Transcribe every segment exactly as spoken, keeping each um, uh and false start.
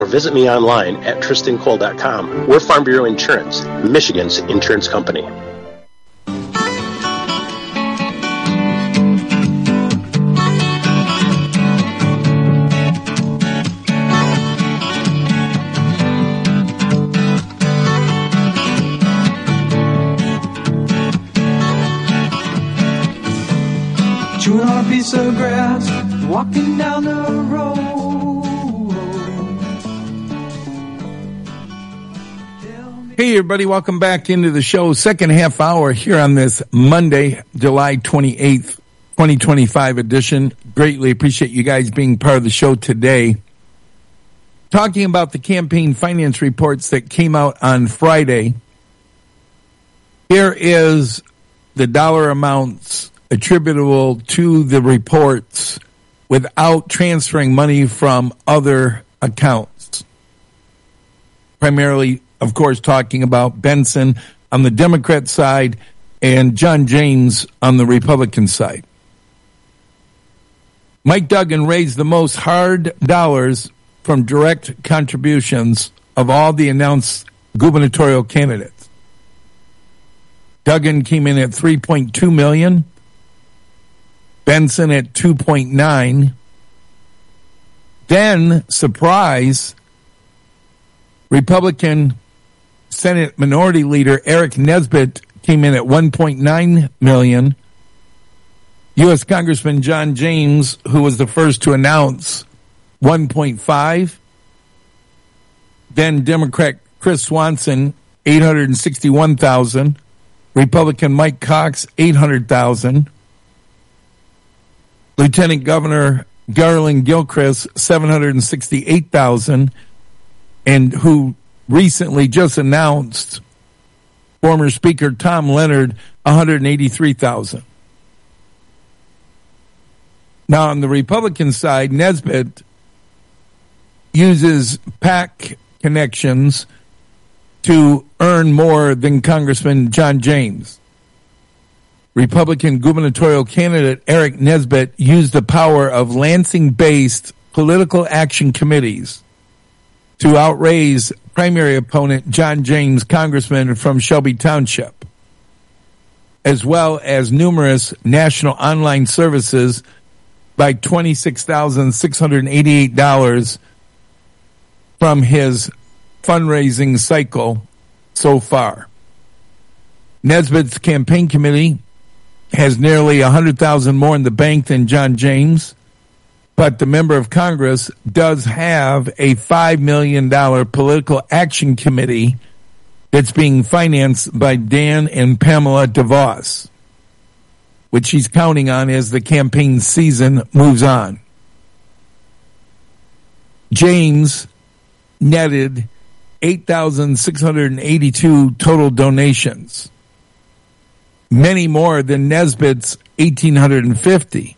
or visit me online at tristan cole dot com. We're Farm Bureau Insurance, Michigan's insurance company. Chewing on a piece of grass, walking down the road. Hey everybody, welcome back into the show. Second half hour here on this Monday, July twenty-eighth, twenty twenty-five edition. Greatly appreciate you guys being part of the show today. Talking about the campaign finance reports that came out on Friday. Here is the dollar amounts attributable to the reports without transferring money from other accounts. Primarily, of course, talking about Benson on the Democrat side and John James on the Republican side. Mike Duggan raised the most hard dollars from direct contributions of all the announced gubernatorial candidates. Duggan came in at three point two million dollars. Benson at two point nine. Then, surprise, Republican Senate Minority Leader Eric Nesbitt came in at one point nine million dollars. U S Congressman John James, who was the first to announce, one point five. Then Democrat Chris Swanson, eight hundred sixty-one thousand dollars. Republican Mike Cox, eight hundred thousand dollars. Lieutenant Governor Garland Gilchrist, seven hundred sixty-eight thousand dollars, and who recently just announced former Speaker Tom Leonard, one hundred eighty-three thousand dollars. Now, on the Republican side, Nesbitt uses PAC connections to earn more than Congressman John James. Republican gubernatorial candidate Eric Nesbitt used the power of Lansing-based political action committees to outraise primary opponent John James, congressman from Shelby Township, as well as numerous national online services by twenty-six thousand six hundred eighty-eight dollars from his fundraising cycle so far. Nesbitt's campaign committee has nearly one hundred thousand dollars more in the bank than John James, but the member of Congress does have a five million dollars political action committee that's being financed by Dan and Pamela DeVos, which he's counting on as the campaign season moves on. James netted eight thousand six hundred eighty-two total donations, many more than Nesbitt's one thousand eight hundred fifty.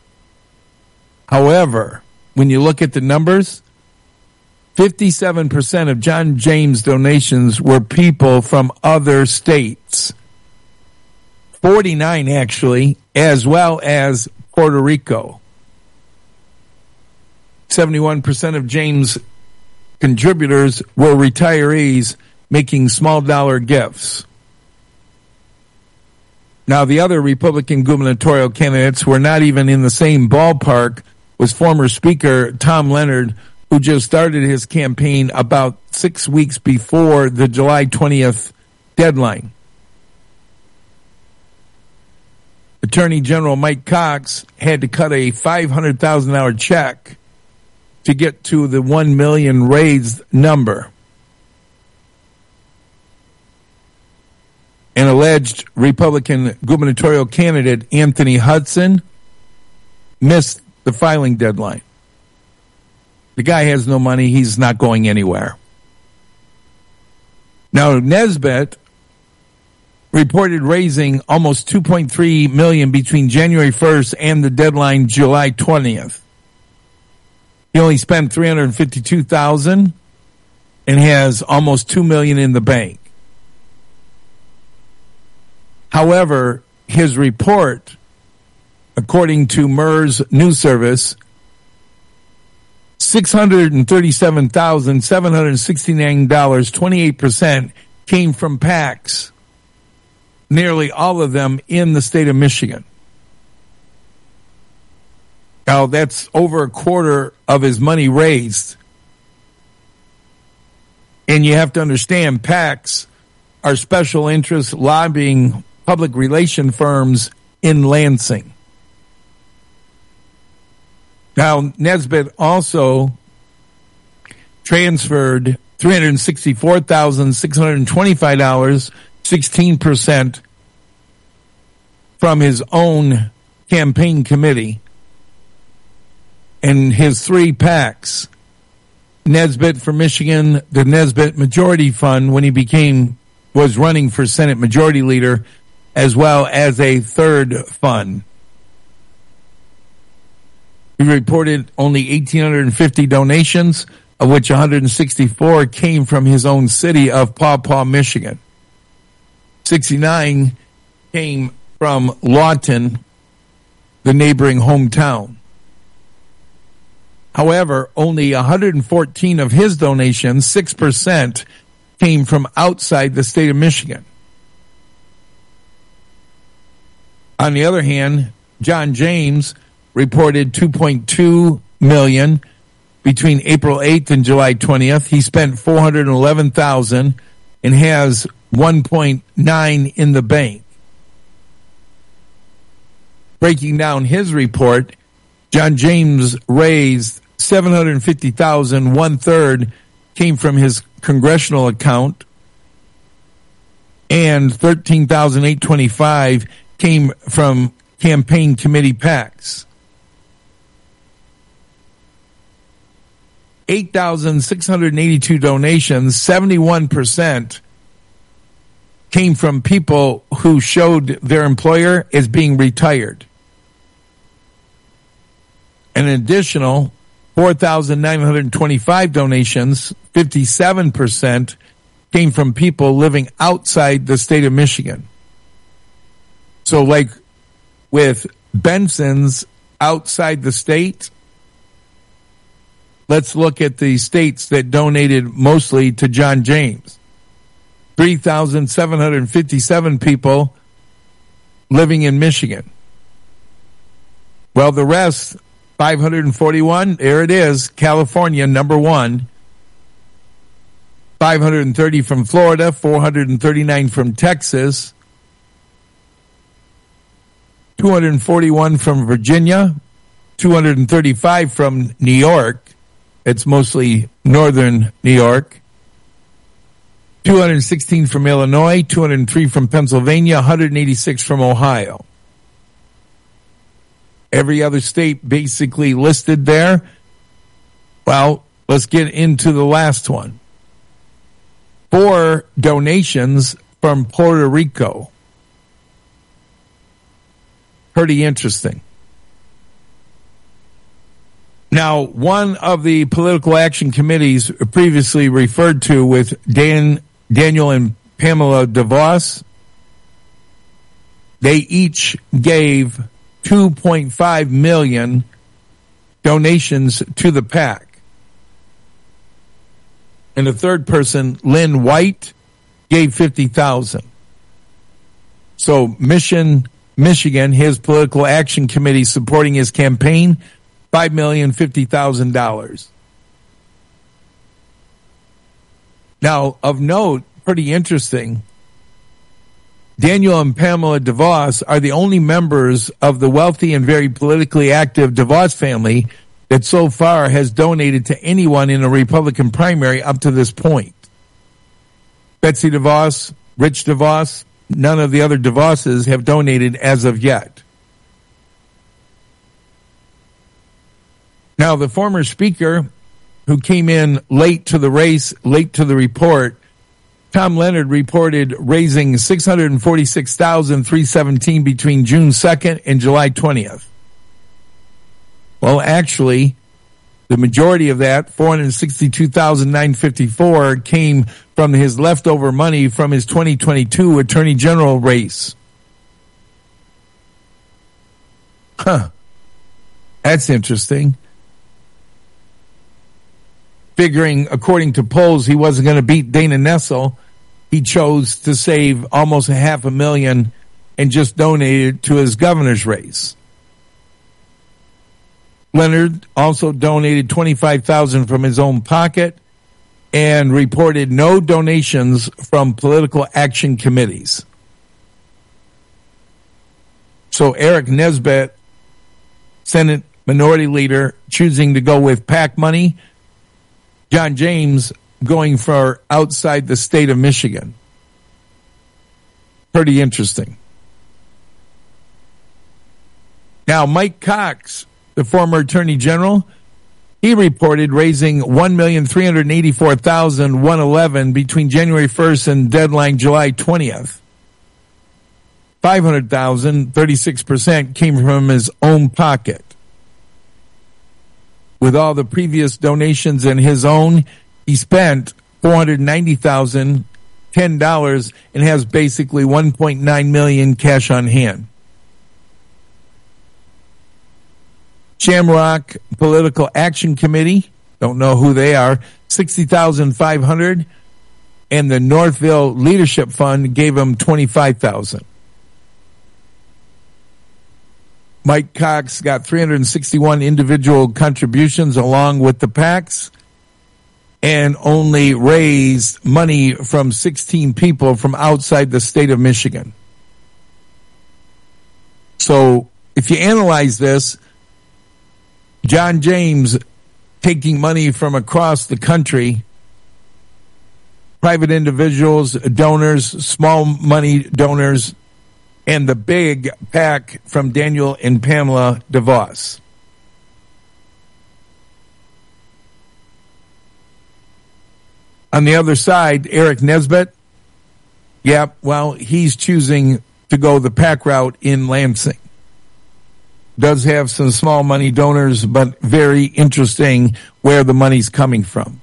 However, when you look at the numbers, fifty-seven percent of John James' donations were people from other states. forty-nine actually, as well as Puerto Rico. seventy-one percent of James' contributors were retirees making small dollar gifts. Now, the other Republican gubernatorial candidates were not even in the same ballpark was former Speaker Tom Leonard, who just started his campaign about six weeks before the July twentieth deadline. Attorney General Mike Cox had to cut a five hundred thousand dollars check to get to the one million dollars raised number. An alleged Republican gubernatorial candidate, Anthony Hudson, missed the filing deadline. The guy has no money. He's not going anywhere. Now, Nesbitt reported raising almost two point three million dollars between January first and the deadline July twentieth. He only spent three hundred fifty-two thousand dollars and has almost two million dollars in the bank. However, his report, according to MERS News Service, six hundred thirty-seven thousand seven hundred sixty-nine dollars, twenty-eight percent, came from PACs, nearly all of them in the state of Michigan. Now, that's over a quarter of his money raised. And you have to understand, PACs are special interest lobbying public relation firms in Lansing. Now, Nesbitt also transferred three hundred sixty-four thousand six hundred twenty-five dollars, sixteen percent, from his own campaign committee and his three PACs. Nesbitt for Michigan, the Nesbitt Majority Fund, when he became, was running for Senate Majority Leader, as well as a third fund. He reported only one thousand eight hundred fifty donations, of which one hundred sixty-four came from his own city of Paw Paw, Michigan. sixty-nine came from Lawton, the neighboring hometown. However, only one hundred fourteen of his donations, six percent, came from outside the state of Michigan. On the other hand, John James reported two point two million dollars between April eighth and July twentieth. He spent four hundred eleven thousand dollars and has one point nine in the bank. Breaking down his report, John James raised seven hundred fifty thousand dollars, one third came from his congressional account, and thirteen thousand eight hundred twenty-five dollars came from campaign committee PACs. eight thousand six hundred eighty-two donations, seventy-one percent, came from people who showed their employer as being retired. An additional four thousand nine hundred twenty-five donations, fifty-seven percent, came from people living outside the state of Michigan. So like with Benson's outside the state, let's look at the states that donated mostly to John James. three thousand seven hundred fifty-seven people living in Michigan. Well, the rest, five hundred forty-one, there it is, California, number one. five hundred thirty from Florida, four hundred thirty-nine from Texas, two hundred forty-one from Virginia, two hundred thirty-five from New York. It's mostly northern New York. two hundred sixteen from Illinois, two hundred three from Pennsylvania, one hundred eighty-six from Ohio. Every other state basically listed there. Well, let's get into the last one. Four donations from Puerto Rico. Pretty interesting. Now, one of the political action committees previously referred to with Dan, Daniel and Pamela DeVos, they each gave two point five million donations to the PAC. And the third person, Lynn White, gave fifty thousand. So Mission, Michigan, his political action committee supporting his campaign, five million fifty thousand dollars. Now, of note, pretty interesting, Daniel and Pamela DeVos are the only members of the wealthy and very politically active DeVos family that so far has donated to anyone in a Republican primary up to this point. Betsy DeVos, Rich DeVos, none of the other DeVosses have donated as of yet. Now, the former speaker who came in late to the race, late to the report, Tom Leonard, reported raising six hundred forty-six thousand three hundred seventeen dollars between June second and July twentieth. Well, actually, the majority of that, four hundred sixty-two thousand nine hundred fifty-four dollars, came from his leftover money from his twenty twenty-two Attorney General race. Huh. That's interesting. figuring, according to polls, he wasn't going to beat Dana Nessel. He chose to save almost a half a million and just donated to his governor's race. Leonard also donated twenty-five thousand dollars from his own pocket and reported no donations from political action committees. So Eric Nesbitt, Senate Minority Leader, choosing to go with PAC money. John James going for outside the state of Michigan. Pretty interesting. Now, Mike Cox, the former Attorney General, he reported raising one million three hundred eighty-four thousand one hundred eleven dollars between January first and deadline July twentieth. five hundred thousand dollars, thirty-six percent, came from his own pocket. With all the previous donations in his own, he spent four hundred ninety thousand ten dollars and has basically one point nine million dollars cash on hand. Shamrock Political Action Committee, don't know who they are, sixty thousand five hundred dollars, and the Northville Leadership Fund gave him twenty-five thousand dollars. Mike Cox got three hundred sixty-one individual contributions along with the PACs and only raised money from sixteen people from outside the state of Michigan. So if you analyze this, John James taking money from across the country, private individuals, donors, small money donors, and the big PAC from Daniel and Pamela DeVos. On the other side, Eric Nesbitt, yeah, well, he's choosing to go the PAC route in Lansing. Does have some small money donors, but very interesting where the money's coming from.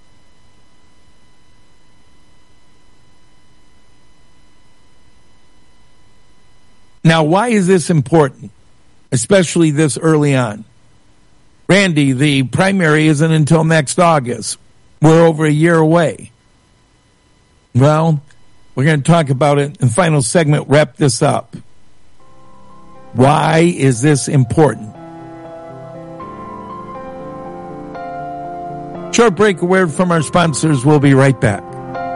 Now, why is this important, especially this early on? Randy, the primary isn't until next August. We're over a year away. Well, we're going to talk about it in the final segment, wrap this up. Why is this important? Short break, a word from our sponsors. We'll be right back.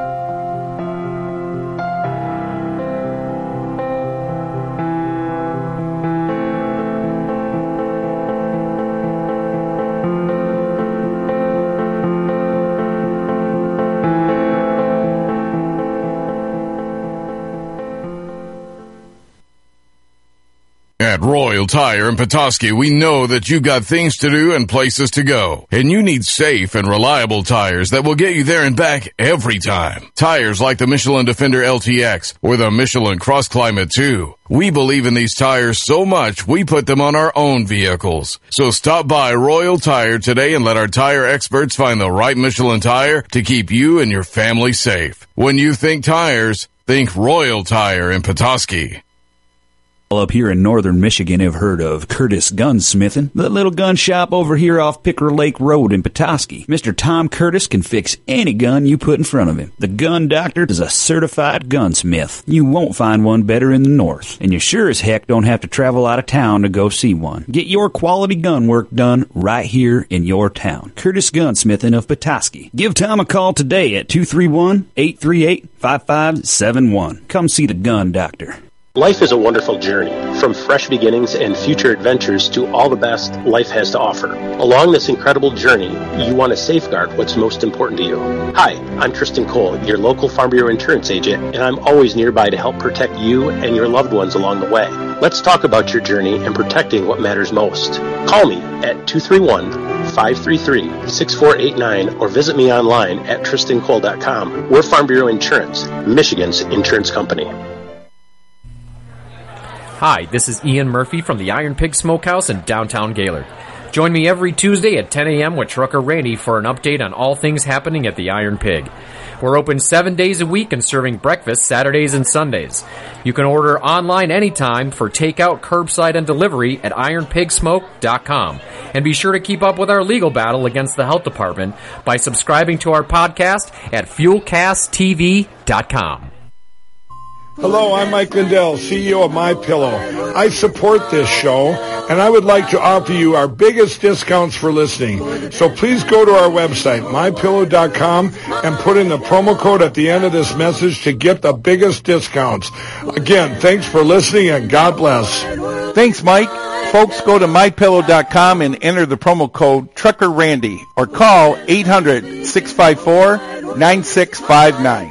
At Royal Tire in Petoskey, we know that you've got things to do and places to go. And you need safe and reliable tires that will get you there and back every time. Tires like the Michelin Defender L T X or the Michelin Cross Climate two. We believe in these tires so much, we put them on our own vehicles. So stop by Royal Tire today and let our tire experts find the right Michelin tire to keep you and your family safe. When you think tires, think Royal Tire in Petoskey. Up here in northern Michigan have heard of Curtis Gunsmithing, the little gun shop over here off Picker Lake Road in Petoskey. Mister Tom Curtis can fix any gun you put in front of him. The Gun Doctor is a certified gunsmith. You won't find one better in the north, and you sure as heck don't have to travel out of town to go see one. Get your quality gun work done right here in your town. Curtis Gunsmithing of Petoskey. Give Tom a call today at two three one, eight three eight, five five seven one. Come see the Gun Doctor. Life is a wonderful journey, from fresh beginnings and future adventures to all the best life has to offer. Along this incredible journey, you want to safeguard what's most important to you. Hi, I'm Tristan Cole, your local Farm Bureau insurance agent, and I'm always nearby to help protect you and your loved ones along the way. Let's talk about your journey and protecting what matters most. Call me at two three one, five three three, six four eight nine or visit me online at tristan cole dot com. We're Farm Bureau Insurance, Michigan's insurance company. Hi, this is Ian Murphy from the Iron Pig Smokehouse in downtown Gaylord. Join me every Tuesday at ten a.m. with Trucker Randy for an update on all things happening at the Iron Pig. We're open seven days a week and serving breakfast Saturdays and Sundays. You can order online anytime for takeout, curbside, and delivery at iron pig smoke dot com. And be sure to keep up with our legal battle against the health department by subscribing to our podcast at fuel cast t v dot com. Hello, I'm Mike Lindell, C E O of MyPillow. I support this show, and I would like to offer you our biggest discounts for listening. So please go to our website, my pillow dot com, and put in the promo code at the end of this message to get the biggest discounts. Again, thanks for listening, and God bless. Thanks, Mike. Folks, go to my pillow dot com and enter the promo code Trucker Randy or call eight hundred, six five four, nine six five nine.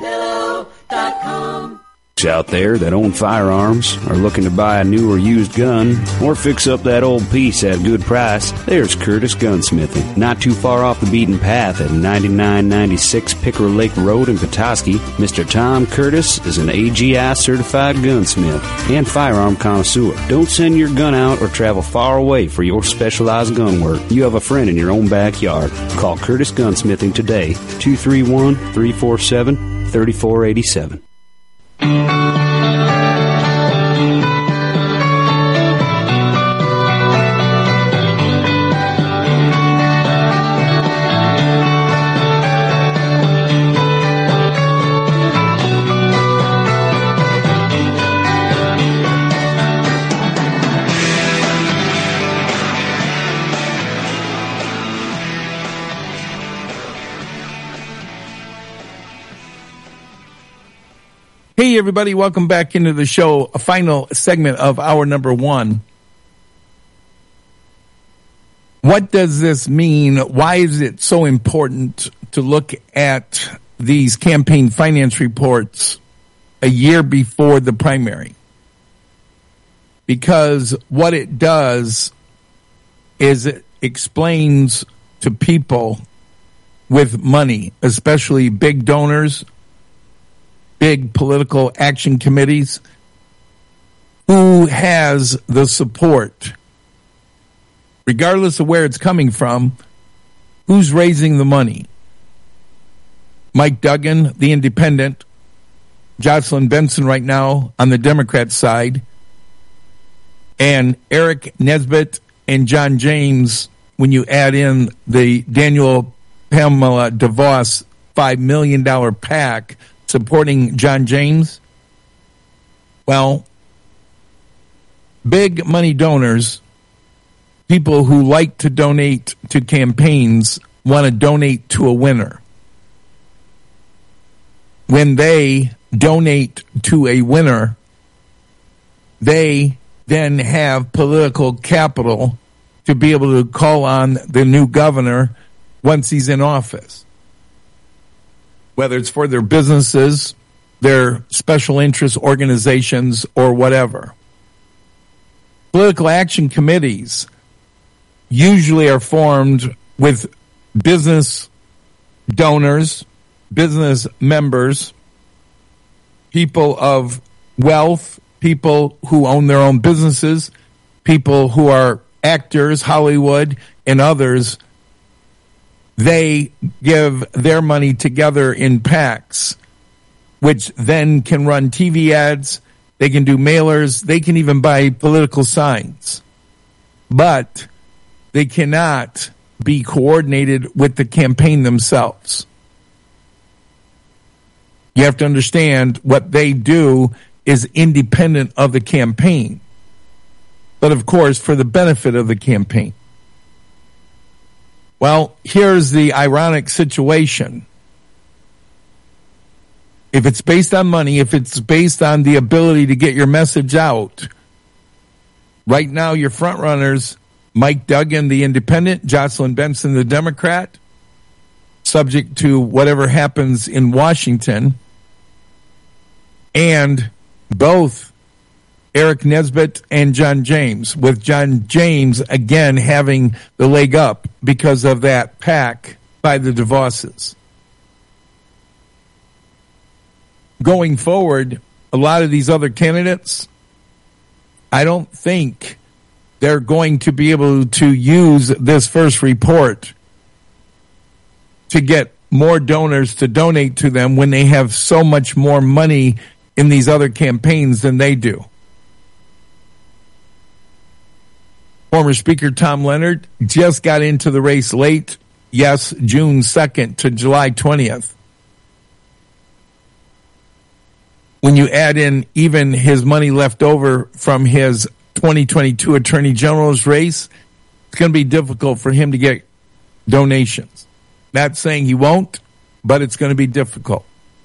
Out there that own firearms are looking to buy a new or used gun or fix up that old piece at a good price, there's Curtis Gunsmithing. Not too far off the beaten path at ninety-nine ninety-six Pickerel Lake Road in Petoskey, Mister Tom Curtis is an A G I certified gunsmith and firearm connoisseur. Don't send your gun out or travel far away for your specialized gun work. You have a friend in your own backyard. Call Curtis Gunsmithing today, two three one, three four seven, three four eight seven. Hey, everybody, welcome back into the show, a final segment of hour number one. What does this mean? Why is it so important to look at these campaign finance reports a year before the primary? Because what it does is it explains to people with money, especially big donors, big political action committees, who has the support, regardless of where it's coming from, who's raising the money. Mike Duggan, the independent, Jocelyn Benson right now on the Democrat side, and Eric Nesbitt and John James, when you add in the Daniel Pamela DeVos five million dollars PAC supporting John James. Well, big money donors, people who like to donate to campaigns, want to donate to a winner. When they donate to a winner, they then have political capital to be able to call on the new governor once he's in office. Whether it's for their businesses, their special interest organizations, or whatever. Political action committees usually are formed with business donors, business members, people of wealth, people who own their own businesses, people who are actors, Hollywood, and others. They give their money together in PACs, which then can run T V ads, they can do mailers, they can even buy political signs. But they cannot be coordinated with the campaign themselves. You have to understand what they do is independent of the campaign, but of course for the benefit of the campaign. Well, here's the ironic situation. If it's based on money, if it's based on the ability to get your message out, right now your front runners, Mike Duggan, the independent, Jocelyn Benson, the Democrat, subject to whatever happens in Washington, and both Eric Nesbitt and John James, with John James again having the leg up because of that PAC by the DeVosses. Going forward, a lot of these other candidates, I don't think they're going to be able to use this first report to get more donors to donate to them when they have so much more money in these other campaigns than they do. Former Speaker Tom Leonard just got into the race late, yes, June second to July twentieth. When you add in even his money left over from his twenty twenty-two Attorney General's race, it's going to be difficult for him to get donations. Not saying he won't, but it's going to be difficult.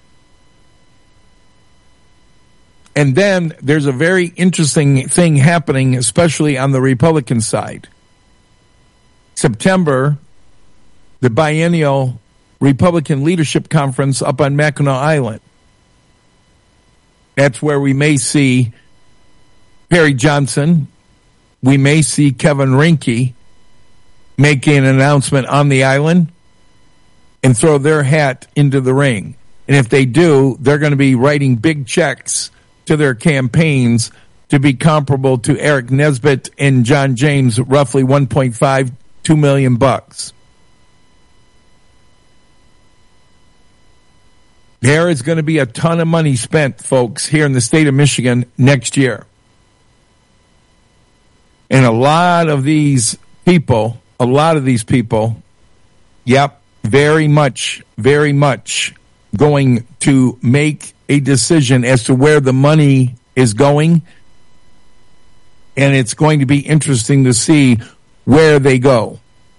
And then there's a very interesting thing happening, especially on the Republican side. September, the biennial Republican Leadership Conference up on Mackinac Island. That's where we may see Perry Johnson, we may see Kevin Rinke making an announcement on the island and throw their hat into the ring. And if they do, they're going to be writing big checks to their campaigns to be comparable to Eric Nesbitt and John James, roughly one point five, two million bucks. There is going to be a ton of money spent, folks, here in the state of Michigan next year. And a lot of these people, a lot of these people, yep, very much, very much going to make a decision as to where the money is going. And it's going to be interesting to see where they go.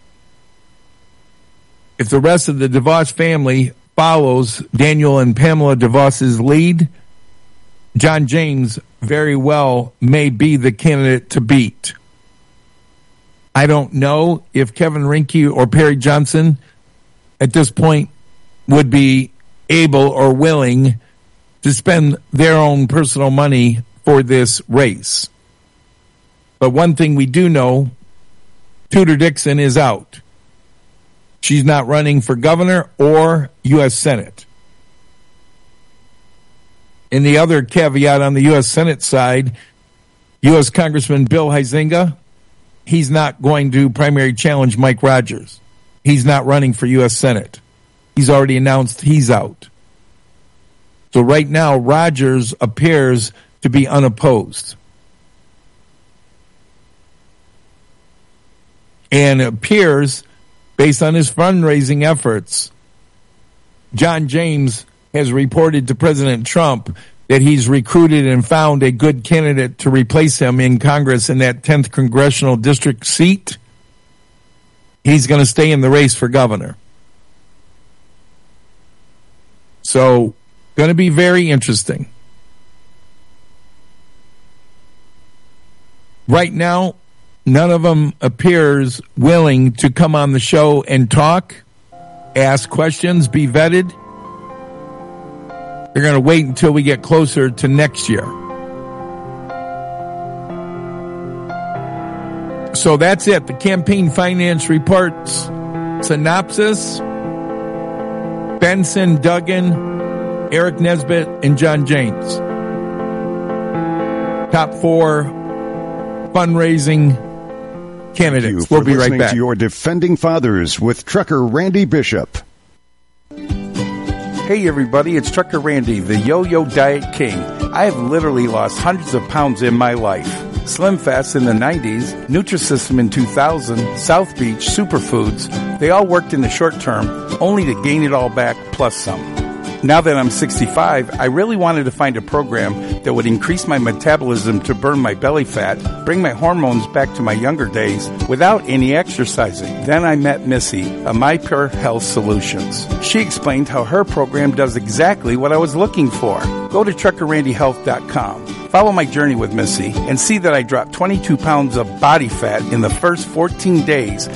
If the rest of the DeVos family follows Daniel and Pamela DeVos's lead, John James very well may be the candidate to beat. I don't know if Kevin Rinke or Perry Johnson at this point would be able or willing to spend their own personal money for this race. But one thing we do know, Tudor Dixon is out. She's not running for governor or U S Senate. And the other caveat on the U S Senate side, U S Congressman Bill Huizenga, he's not going to primary challenge Mike Rogers. He's not running for U S Senate. He's already announced he's out. So right now, Rogers appears to be unopposed. And it appears, based on his fundraising efforts, John James has reported to President Trump that he's recruited and found a good candidate to replace him in Congress in that tenth congressional district seat. He's going to stay in the race for governor. So, going to be very interesting. Right now, none of them appears willing to come on the show and talk, ask questions, be vetted. They're going to wait until we get closer to next year. So that's it. The campaign finance reports synopsis. Benson, Duggan, Eric Nesbitt, and John James. Top four fundraising candidates. We'll be right back. To your Defending Fathers with Trucker Randy Bishop. Hey everybody, it's Trucker Randy, the Yo-Yo Diet King. I have literally lost hundreds of pounds in my life. Slim Fast in the nineties, Nutrisystem in two thousand, South Beach, Superfoods, they all worked in the short term, only to gain it all back plus some. Now that I'm sixty-five, I really wanted to find a program that would increase my metabolism to burn my belly fat, bring my hormones back to my younger days without any exercising. Then I met Missy, of My Pure Health Solutions. She explained how her program does exactly what I was looking for. Go to trucker randy health dot com. Follow my journey with Missy and see that I dropped twenty-two pounds of body fat in the first fourteen days